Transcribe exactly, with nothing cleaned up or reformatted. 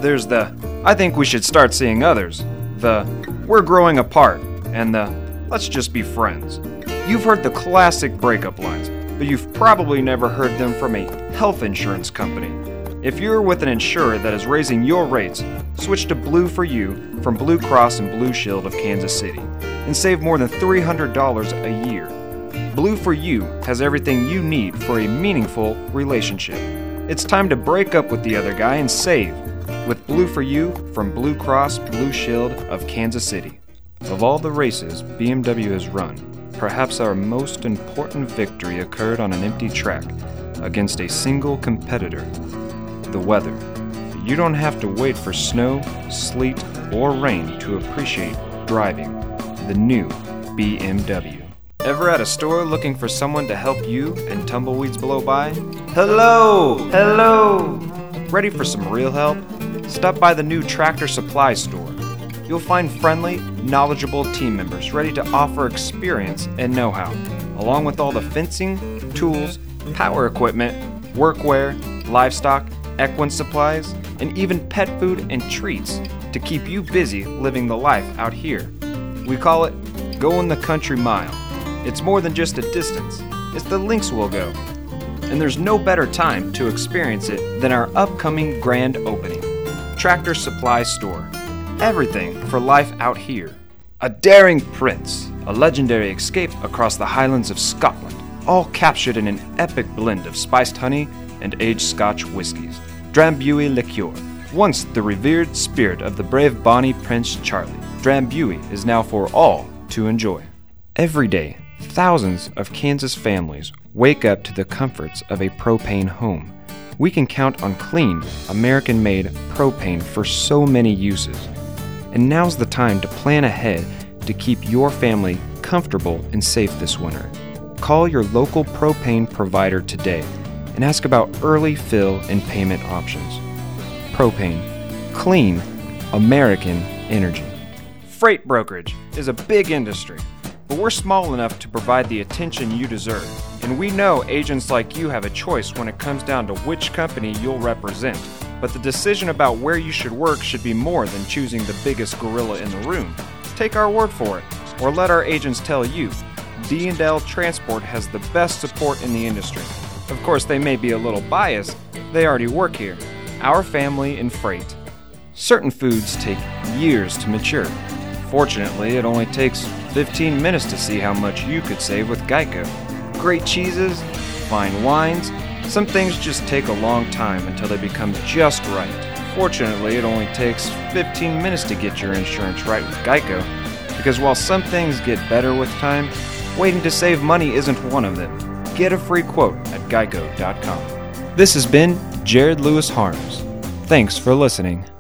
There's the, I think we should start seeing others, the, we're growing apart, and the, let's just be friends. You've heard the classic breakup lines, but you've probably never heard them from a health insurance company. If you're with an insurer that is raising your rates, switch to Blue for You from Blue Cross and Blue Shield of Kansas City and save more than three hundred dollars a year. Blue for You has everything you need for a meaningful relationship. It's time to break up with the other guy and save with Blue for You from Blue Cross Blue Shield of Kansas City. Of all the races B M W has run, perhaps our most important victory occurred on an empty track against a single competitor, the weather. You don't have to wait for snow, sleet, or rain to appreciate driving the new B M W. Ever at a store looking for someone to help you and tumbleweeds blow by? Hello! Hello! Ready for some real help? Stop by the new Tractor Supply store. You'll find friendly, knowledgeable team members ready to offer experience and know-how, along with all the fencing, tools, power equipment, workwear, livestock, equine supplies, and even pet food and treats to keep you busy living the life out here. We call it Going the Country Mile. It's more than just a distance, it's the lengths we'll go. And there's no better time to experience it than our upcoming grand opening. Tractor Supply Store. Everything for life out here. A daring prince, a legendary escape across the Highlands of Scotland, all captured in an epic blend of spiced honey and aged Scotch whiskies. Drambuie liqueur, once the revered spirit of the brave Bonnie Prince Charlie. Drambuie is now for all to enjoy. Every day, thousands of Kansas families wake up to the comforts of a propane home. We can count on clean, American-made propane for so many uses. And now's the time to plan ahead to keep your family comfortable and safe this winter. Call your local propane provider today and ask about early fill and payment options. Propane. Clean, American energy. Freight brokerage is a big industry, but we're small enough to provide the attention you deserve. And we know agents like you have a choice when it comes down to which company you'll represent. But the decision about where you should work should be more than choosing the biggest gorilla in the room. Take our word for it, or let our agents tell you. D and L Transport has the best support in the industry. Of course, they may be a little biased. They already work here. Our family in freight. Certain foods take years to mature. Fortunately, it only takes fifteen minutes to see how much you could save with Geico. Great cheeses, fine wines, some things just take a long time until they become just right. Fortunately, it only takes fifteen minutes to get your insurance right with Geico, because while some things get better with time, waiting to save money isn't one of them. Get a free quote at geico dot com. This has been Jared Lewis Harms. Thanks for listening.